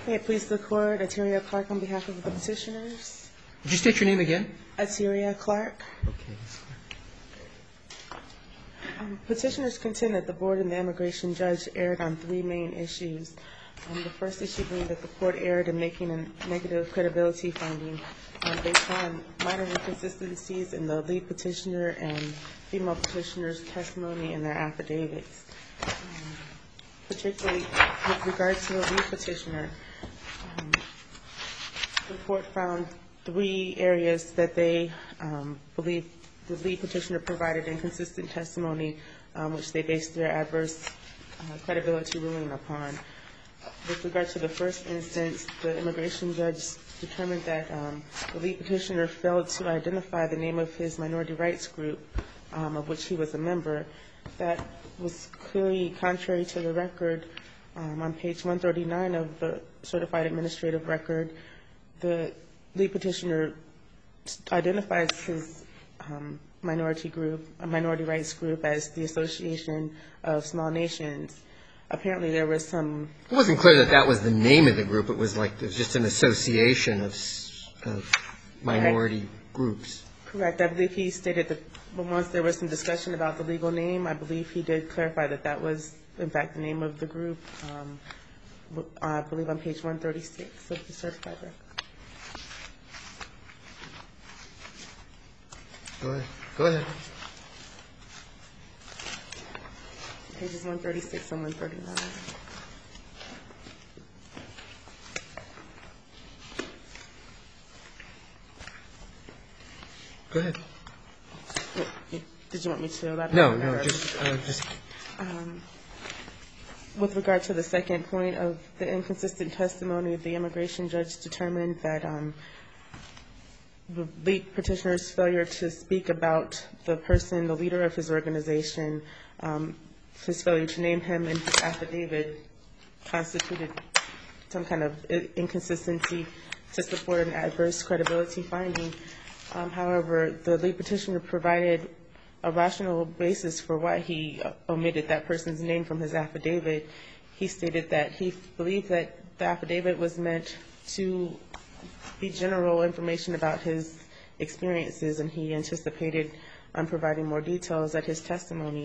May it please the Court, Ateria Clark on behalf of the petitioners. Would you state your name again? Ateria Clark. Okay. Petitioners contend that the Board and the immigration judge erred on three main issues. The first issue being that the Court erred in making a negative credibility finding based on minor inconsistencies in the lead petitioner and female petitioner's testimony in their affidavits. Particularly with regard to the lead petitioner, the Court found three areas that they believe the lead petitioner provided inconsistent testimony, which they based their adverse credibility ruling upon. With regard to the first instance, the immigration judge determined that the lead petitioner failed to identify the name of his minority rights group, of which he was a member. That was clearly contrary to the record. On page 139 of the certified administrative record, the lead petitioner identifies his minority rights group as the Association of Small Nations. Apparently there was some... It wasn't clear that that was the name of the group. It was like there's just an association of minority groups. Correct. I believe he stated that once there was some discussion about the legal name, I believe he did clarify that that was, in fact, the name of the group. I believe on page 136 of the certified record. Go ahead. Pages 136 and 139. Go ahead. Did you want me to elaborate? No, just... With regard to the second point of the inconsistent testimony, the immigration judge determined that the lead petitioner's failure to speak about the person, the leader of his organization, his failure to name him in his affidavit constituted some kind of inconsistency to support an adverse credibility finding. However, the lead petitioner provided a rational basis for why he omitted that person's name from his affidavit. He stated that he believed that the affidavit was meant to be general information about his experiences, and he anticipated on providing more details at his testimony.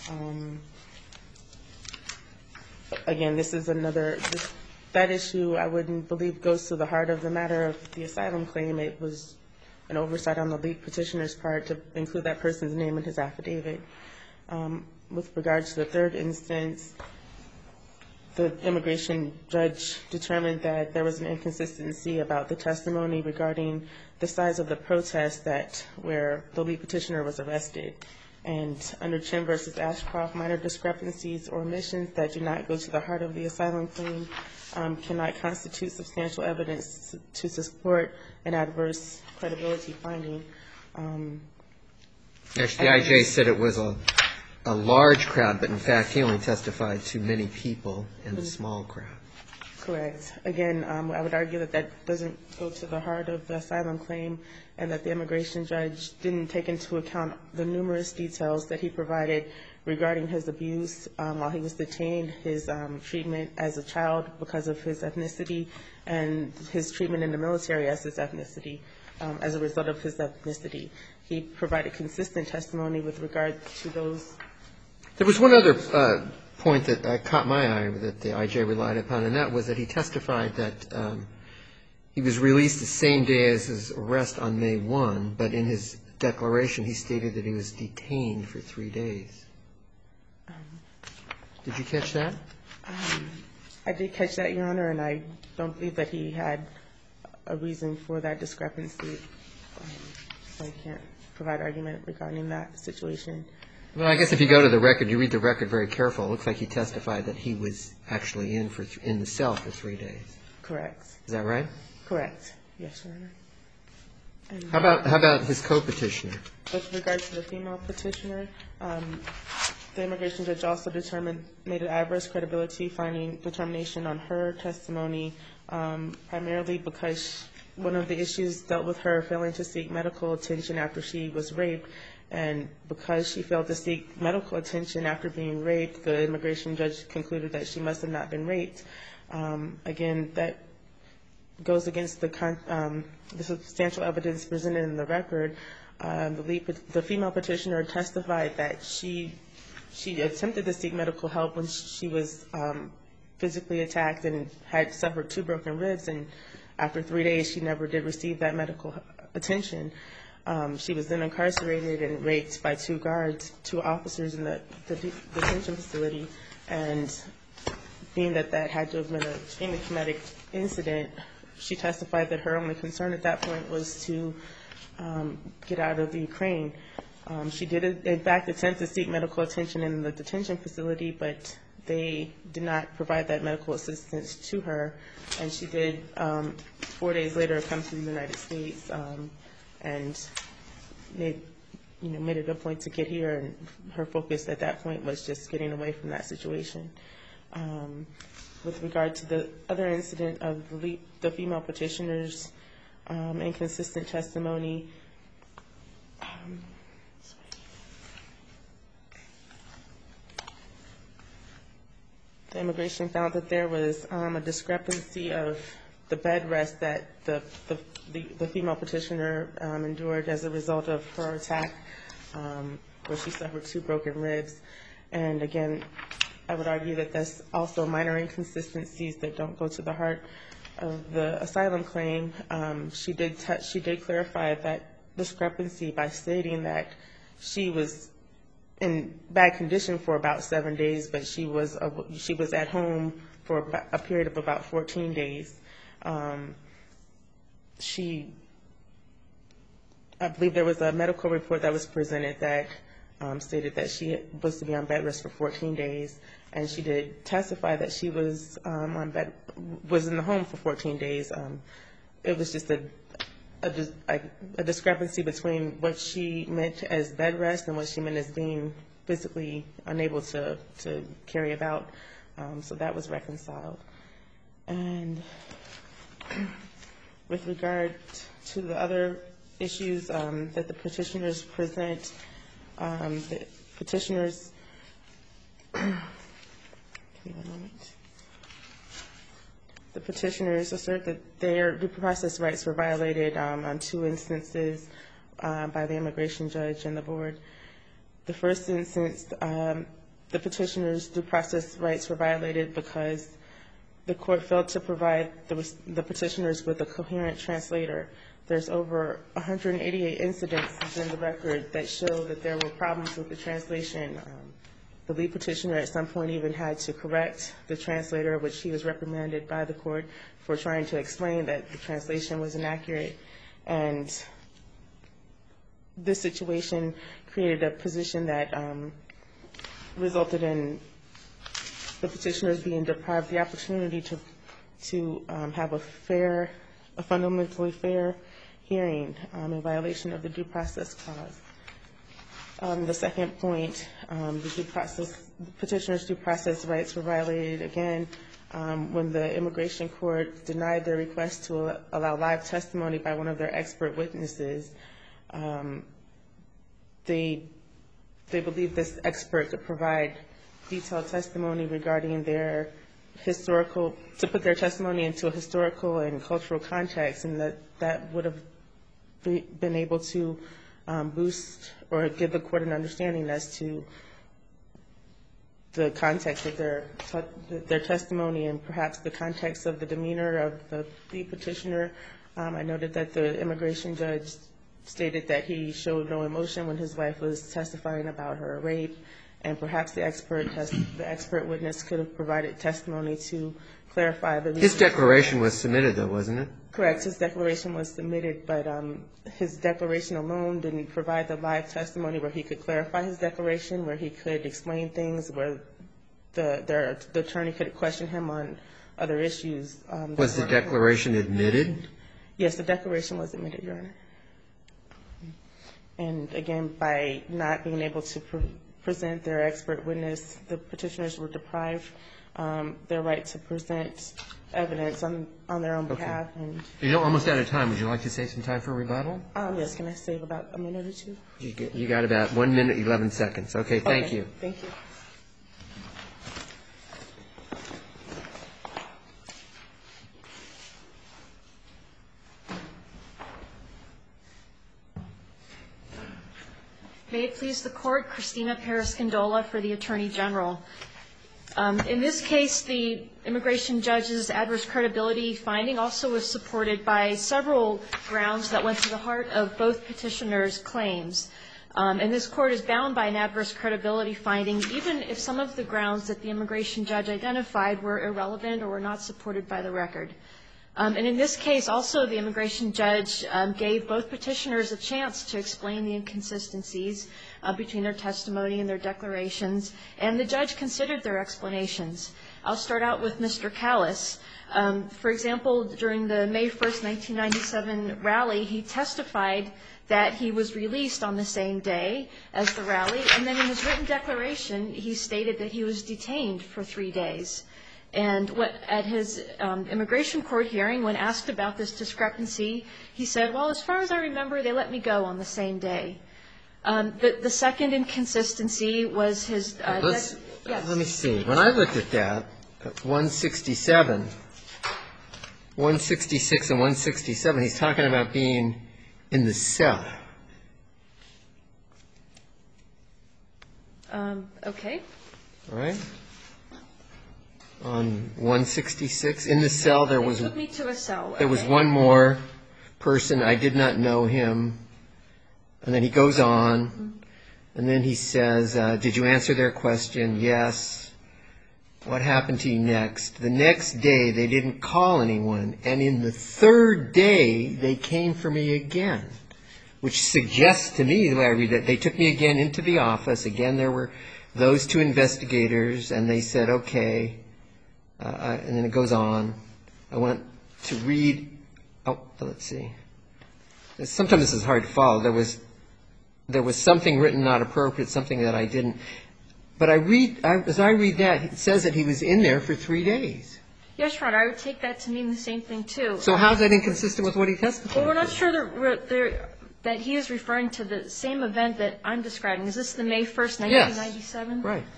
Again, this is that issue I wouldn't believe goes to the heart of the matter of the asylum claim. It was an oversight on the lead petitioner's part to include that person's name in his affidavit. With regard to the third instance, the immigration judge determined that there was an inconsistency about the testimony regarding the size of the protest where the lead petitioner was arrested. And under Chin v. Ashcroft, minor discrepancies or omissions that do not go to the heart of the asylum claim cannot constitute substantial evidence to support an adverse credibility finding. Actually, the IJ said it was a large crowd, but in fact he only testified to many people in a small crowd. Correct. Again, I would argue that that doesn't go to the heart of the asylum claim, and that the immigration judge didn't take into account the numerous details that he provided regarding his abuse while he was detained, his treatment as a child because of his ethnicity, and his treatment in the military as his ethnicity, as a result of his ethnicity. He provided consistent testimony with regard to those. There was one other point that caught my eye that the IJ relied upon, and that was that he testified that he was released the same day as his arrest on May 1, but in his declaration he stated that he was detained for 3 days. Did you catch that? I did catch that, Your Honor, and I don't believe that he had a reason for that discrepancy. So I can't provide argument regarding that situation. Well, I guess if you go to the record, you read the record very careful. It looks like he testified that he was actually in the cell for 3 days. Correct. Is that right? Correct. Yes, Your Honor. How about his co-petitioner? With regard to the female petitioner, the immigration judge also made an adverse credibility finding determination on her testimony, primarily because one of the issues dealt with her failing to seek medical attention after she was raped. And because she failed to seek medical attention after being raped, the immigration judge concluded that she must have not been raped. Again, that goes against the substantial evidence presented in the record. The female petitioner testified that she attempted to seek medical help when she was physically attacked and had suffered 2 broken ribs, and after 3 days she never did receive that medical attention. She was then incarcerated and raped by 2 guards, 2 officers in the detention facility, and being that had to have been an extremely traumatic incident, she testified that her only concern at that point was to get out of the Ukraine. She did, in fact, attempt to seek medical attention in the detention facility, but they did not provide that medical assistance to her, and she did 4 days later come to the United States and made it a point to get here, and her focus at that point was just getting away from that situation. With regard to the other incident of the female petitioner's inconsistent testimony, the immigration found that there was a discrepancy of the bed rest that the female petitioner endured as a result of her attack, where she suffered 2 broken ribs. And again, I would argue that that's also minor inconsistencies that don't go to the heart of the asylum claim. She did clarify that discrepancy by stating that she was in bad condition for about 7 days, but she was at home for a period of about 14 days. I believe there was a medical report that was presented that stated that she was to be on bed rest for 14 days, and she did testify that she was was in the home for 14 days. It was just a discrepancy between what she meant as bed rest and what she meant as being physically unable to carry about. So that was reconciled. And with regard to the other issues that the petitioners present, the petitioners assert that their due process rights were violated on 2 instances by the immigration judge and the board. The first instance, the petitioners' due process rights were violated because the court failed to provide the petitioners with a coherent translator. There's over 188 incidents in the record that show that there were problems with the translation. The lead petitioner at some point even had to correct the translator, which he was reprimanded by the court for trying to explain that the translation was inaccurate. And this situation created a position that resulted in the petitioners being deprived the opportunity to have a fundamentally fair hearing in violation of the due process clause. The second point, the petitioners' due process rights were violated again when the immigration court denied their request to allow live testimony by one of their expert witnesses. They believe this expert could provide detailed testimony regarding their historical, to put their testimony into a historical and cultural context, and that would have been able to boost or give the court an understanding as to the context of their testimony and perhaps the context of the demeanor of the petitioner. I noted that the immigration judge stated that he showed no emotion when his wife was testifying about her rape, and perhaps the expert witness could have provided testimony to clarify the reason. His declaration was submitted, though, wasn't it? Correct. His declaration was submitted, but his declaration alone didn't provide the live testimony where he could clarify his declaration, where he could explain things, where the attorney could question him on other issues. Was the declaration admitted? Yes, the declaration was admitted, Your Honor. And again, by not being able to present their expert witness, the petitioners were deprived their right to present evidence on their own behalf. Okay. You're almost out of time. Would you like to save some time for rebuttal? Yes. Can I save about a minute or two? You got about 1 minute, 11 seconds. Okay, thank you. Thank you. May it please the Court, Christina Perez-Candola for the Attorney General. In this case, the immigration judge's adverse credibility finding also was supported by several grounds that went to the heart of both petitioners' claims. And this Court is bound by an adverse credibility finding, even if some of the grounds that the immigration judge identified were irrelevant or were not supported by the record. And in this case, also, the immigration judge gave both petitioners a chance to explain the inconsistencies between their testimony and their declarations, and the judge considered their explanations. I'll start out with Mr. Callis. For example, during the May 1st, 1997 rally, he testified that he was released on the same day as the rally, and then in his written declaration, he stated that he was detained for 3 days. And at his immigration court hearing, when asked about this discrepancy, he said, well, as far as I remember, they let me go on the same day. The second inconsistency was his yes. Let me see. When I looked at that, 167, 166 and 167, he's talking about being in the cell. Okay. All right. On 166, in the cell, there was... They took me to a cell. Okay. There was one more person. I did not know him. And then he goes on, and then he says, did you answer their question? Yes. What happened to you next? The next day, they didn't call anyone. And in the third day, they came for me again, which suggests to me, the way I read it, they took me again into the office. Again, there were those two investigators, and they said, okay. And then it goes on. I went to read. Oh, let's see. Sometimes this is hard to follow. There was something written not appropriate, something that I didn't. But as I read that, it says that he was in there for 3 days. Yes, Your Honor, I would take that to mean the same thing, too. So how is that inconsistent with what he testified? Well, we're not sure that he is referring to the same event that I'm describing. Is this the May 1st, 1997? Yes. Right.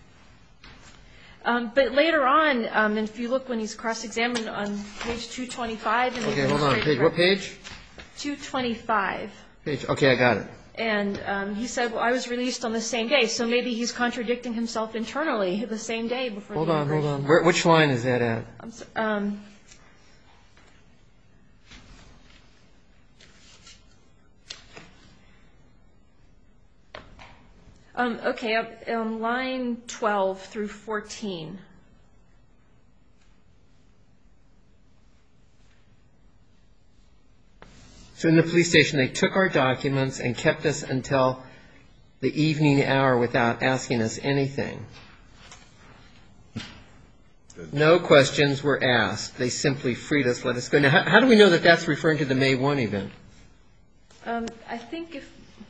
But later on, if you look when he's cross-examined on page 225. Okay, hold on. What page? 225. Okay, I got it. And he said, well, I was released on the same day. So maybe he's contradicting himself internally the same day before the immigration. Hold on. Which line is that at? Okay, line 12 through 14. So in the police station, they took our documents and kept us until the evening hour without asking us anything. No questions were asked. They simply freed us, let us go. Now, how do we know that that's referring to the May 1 event? I think if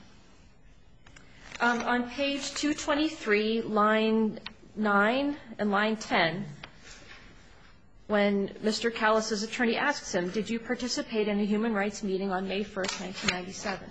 on page 223, line 9 and line 10, when Mr. Callis' attorney asks him, did you participate in a human rights meeting on May 1st, 1997?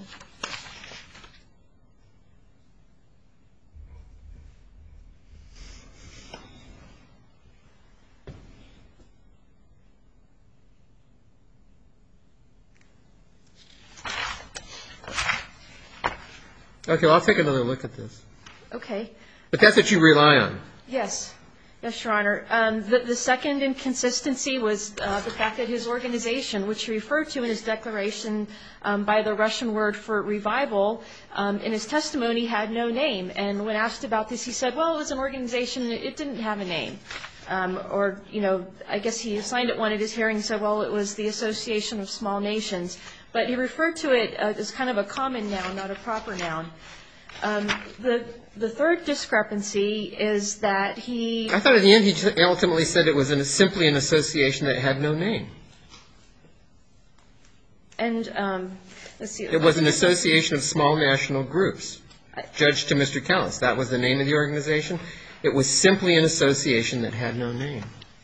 Okay, well, I'll take another look at this. Okay. But that's what you rely on. Yes. Yes, Your Honor. The second inconsistency was the fact that his organization, which he referred to in his declaration by the Russian word for revival, in his testimony had no name. And when asked about this, he said, well, it was an organization, it didn't have a name. Or, you know, I guess he assigned it one at his hearing and said, well, it was the Association of Small Nations. But he referred to it as kind of a common noun, not a proper noun. The third discrepancy is that he... I thought at the end he ultimately said it was simply an association that had no name. And let's see. It was an association of small national groups, judged to Mr. Callis. That was the name of the organization. It was simply an association that had no name.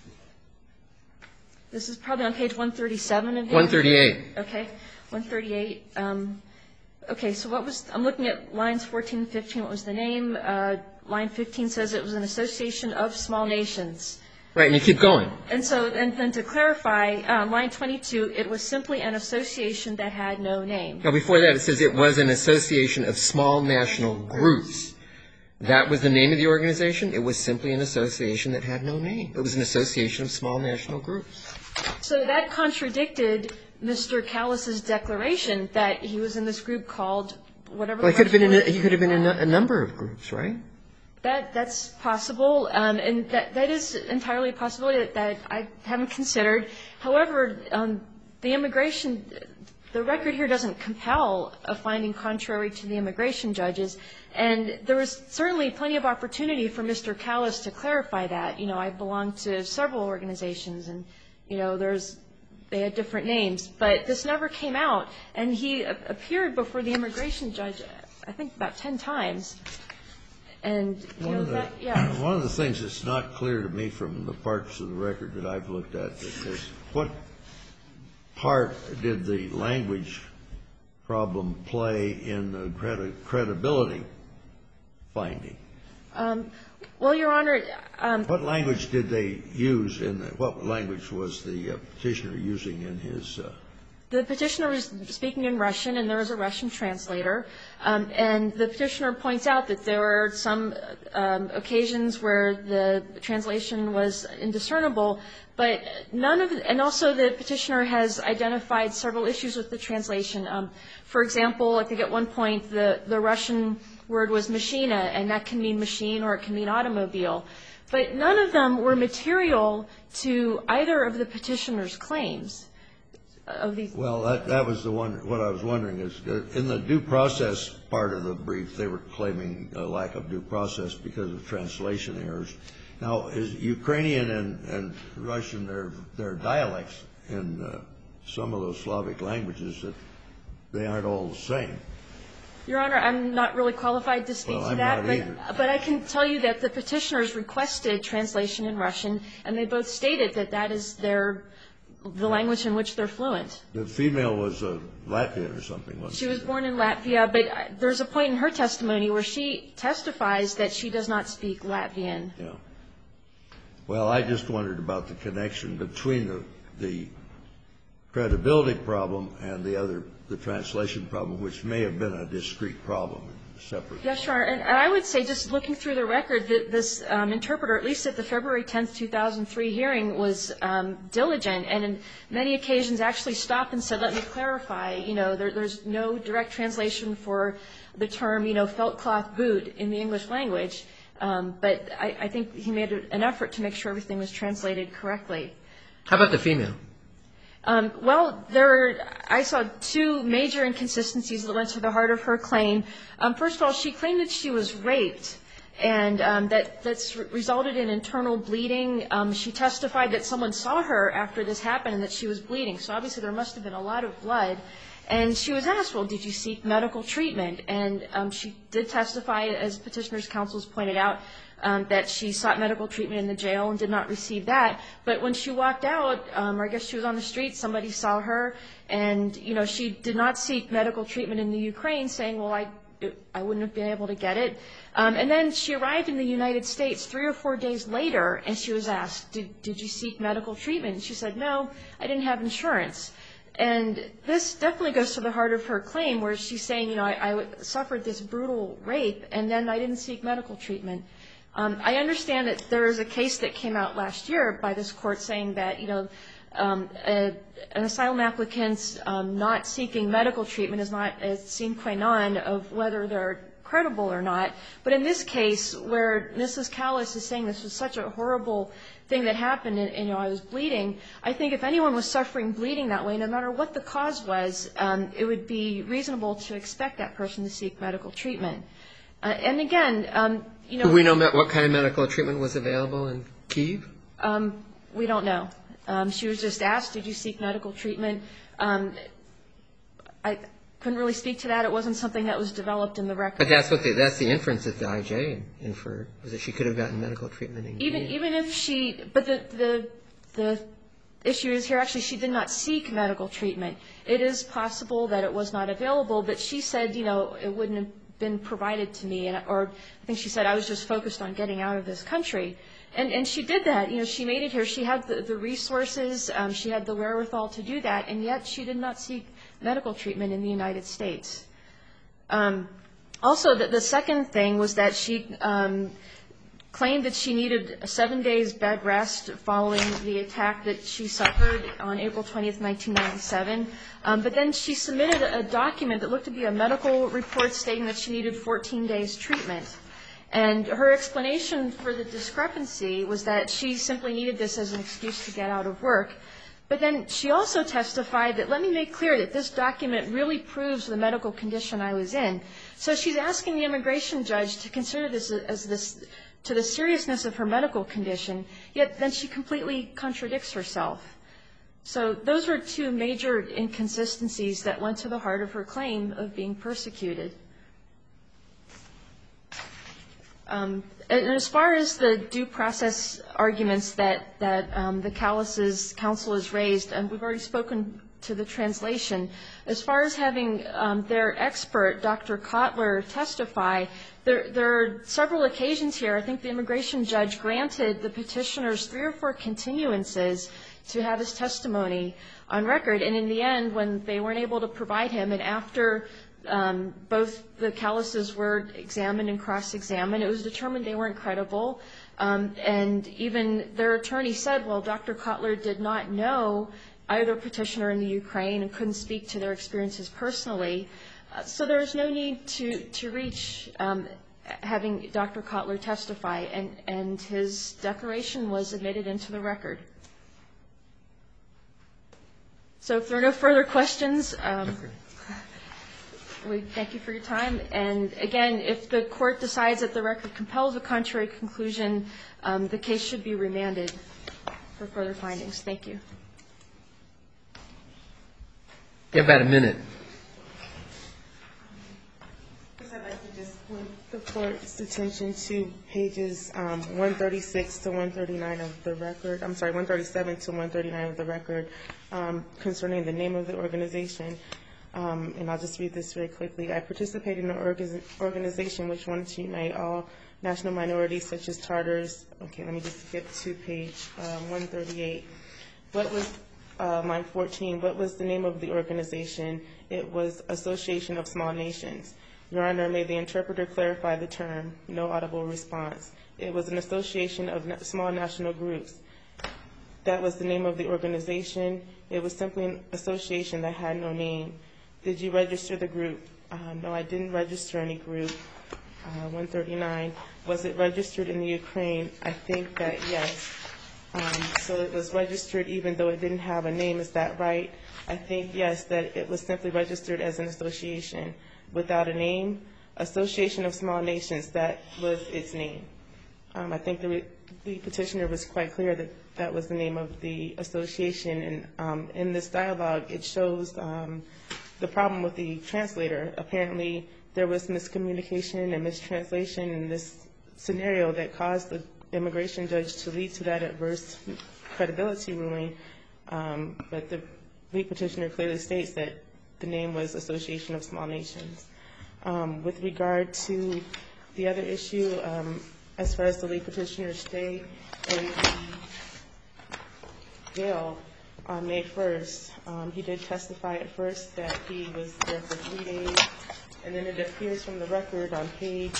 This is probably on page 137 of the... 138. Okay. 138. Okay, so what was... I'm looking at lines 14 and 15. What was the name? Line 15 says it was an association of small nations. Right, and you keep going. And so, and then to clarify, line 22, it was simply an association that had no name. Now, before that, it says it was an association of small national groups. That was the name of the organization? It was simply an association that had no name. It was an association of small national groups. So that contradicted Mr. Callis's declaration that he was in this group called whatever. Well, he could have been in a number of groups, right? That's possible, and that is entirely a possibility that I haven't considered. However, the record here doesn't compel a finding contrary to the immigration judges, and there was certainly plenty of opportunity for Mr. Callis to clarify that. You know, I belong to several organizations, and, you know, they had different names, but this never came out, and he appeared before the immigration judge, I think, about 10 times. And, you know, that, yeah. One of the things that's not clear to me from the parts of the record that I've looked at is what part did the language problem play in the credibility finding? Well, Your Honor. What language did they use what language was the petitioner using in his? The petitioner was speaking in Russian, and there was a Russian translator. And the petitioner points out that there were some occasions where the translation was indiscernible, but none of it, and also the petitioner has identified several issues with the translation. For example, I think at one point the Russian word was machina, and that can mean machine or it can mean automobile. But none of them were material to either of the petitioner's claims. Well, that was the one. What I was wondering is, in the due process part of the brief, they were claiming a lack of due process because of translation errors. Now, is Ukrainian and Russian, they're dialects in some of those Slavic languages that they aren't all the same. Your Honor, I'm not really qualified to speak to that. But I can tell you that the petitioners requested translation in Russian, and they both stated that that is the language in which they're fluent. The female was Latvian or something, wasn't she? She was born in Latvia, but there's a point in her testimony where she testifies that she does not speak Latvian. Yeah. Well, I just wondered about the connection between the credibility problem and the translation problem, which may have been a discrete problem. Separate. Yes, Your Honor. And I would say, just looking through the record, that this interpreter, at least at the February 10th, 2003 hearing, was diligent and in many occasions actually stopped and said, let me clarify, you know, there's no direct translation for the term, you know, felt cloth boot in the English language. But I think he made an effort to make sure everything was translated correctly. How about the female? Well, I saw two major inconsistencies that went to the heart of her claim. First of all, she claimed that she was raped, and that's resulted in internal bleeding. She testified that someone saw her after this happened and that she was bleeding. So obviously there must have been a lot of blood. And she was asked, well, did you seek medical treatment? And she did testify, as Petitioner's Counsel has pointed out, that she sought medical treatment in the jail and did not receive that. But when she walked out, or I guess she was on the street, somebody saw her, and, you know, she did not seek medical treatment in the Ukraine, saying, well, I wouldn't have been able to get it. And then she arrived in the United States 3 or 4 days later, and she was asked, did you seek medical treatment? And she said, no, I didn't have insurance. And this definitely goes to the heart of her claim, where she's saying, you know, I suffered this brutal rape, and then I didn't seek medical treatment. I understand that there is a case that came out last year by this court saying that, you know, an asylum applicant's not seeking medical treatment is not a sine qua non of whether they're credible or not. But in this case, where Mrs. Callis is saying this was such a horrible thing that happened and, you know, I was bleeding, I think if anyone was suffering bleeding that way, no matter what the cause was, it would be reasonable to expect that person to seek medical treatment. And again, you know. Do we know what kind of medical treatment was available in Kyiv? We don't know. She was just asked, did you seek medical treatment? I couldn't really speak to that. It wasn't something that was developed in the record. But that's the inference that the IJ inferred, was that she could have gotten medical treatment in Kyiv. Even if she, but the issue is here, actually, she did not seek medical treatment. It is possible that it was not available, but she said, you know, it wouldn't have been provided to me, or I think she said I was just focused on getting out of this country. And she did that. You know, she made it here. She had the resources. She had the wherewithal to do that, and yet she did not seek medical treatment in the United States. Also, the second thing was that she claimed that she needed 7 days bed rest following the attack that she suffered on April 20th, 1997. But then she submitted a document that looked to be a medical report stating that she needed 14 days treatment. And her explanation for the discrepancy was that she simply needed this as an excuse to get out of work. But then she also testified that, let me make clear that this document really proves the medical condition I was in. So she's asking the immigration judge to consider this as this, to the seriousness of her medical condition, yet then she completely contradicts herself. So those were two major inconsistencies that went to the heart of her claim of being persecuted. And as far as the due process arguments that the Callas's counsel has raised, and we've already spoken to the translation, as far as having their expert, Dr. Kotler, testify, there are several occasions here. I think the immigration judge granted the petitioners 3 or 4 continuances to have his testimony on record. And in the end, when they weren't able to provide him, and after both the Callas's were examined and cross-examined, it was determined they weren't credible. And even their attorney said, well, Dr. Kotler did not know either petitioner in the Ukraine and couldn't speak to their experiences personally. So there was no need to reach having Dr. Kotler testify, and his declaration was admitted into the record. So if there are no further questions, we thank you for your time. And again, if the court decides that the record compels a contrary conclusion, the case should be remanded for further findings. Thank you. You have about a minute. I'd like to just point the court's attention to pages 136 to 139 of the record. I'm sorry, 137 to 139 of the record concerning the name of the organization. And I'll just read this very quickly. I participate in an organization which wants to unite all national minorities such as Tartars. Okay, let me just skip to page 138. What was line 14? What was the name of the organization? It was Association of Small Nations. Your Honor, may the interpreter clarify the term. No audible response. It was an association of small national groups. That was the name of the organization. It was simply an association that had no name. Did you register the group? No, I didn't register any group. 139. Was it registered in the Ukraine? I think that yes. So it was registered even though it didn't have a name. Is that right? I think yes, that it was simply registered as an association without a name. Association of Small Nations, that was its name. I think the petitioner was quite clear that that was the name of the association. And in this dialogue, it shows the problem with the translator. Apparently, there was miscommunication and mistranslation in this scenario that caused the immigration judge to lead to that adverse credibility ruling. But the lead petitioner clearly states that the name was Association of Small Nations. With regard to the other issue, as far as the lead petitioner's stay in the jail on May 1st, he did testify at first that he was there for 3 days, and then it appears from the record on page...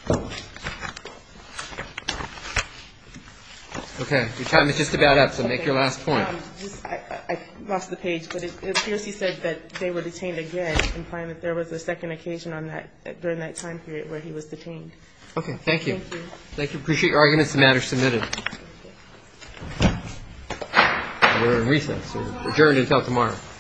Okay, your time is just about up, so make your last point. I lost the page, but it appears he said that they were detained again, implying that there was a second occasion on that during that time period where he was detained. Okay, thank you. Thank you. Thank you. Appreciate your arguments. The matter submitted. We're in recess. We're adjourned until tomorrow.